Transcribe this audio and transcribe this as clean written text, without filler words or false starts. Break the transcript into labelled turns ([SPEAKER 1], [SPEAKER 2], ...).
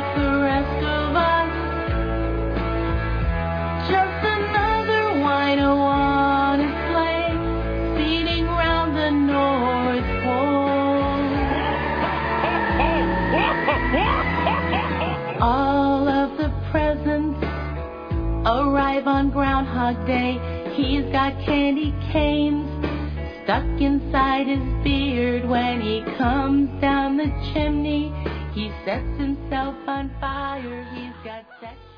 [SPEAKER 1] like the rest of us. Just another white Awana sleigh speeding round the North Pole. All of the presents arrive on Groundhog Day. He's got candy canes stuck inside his beard. When he comes down the chimney, he sets himself on fire. He's got sex.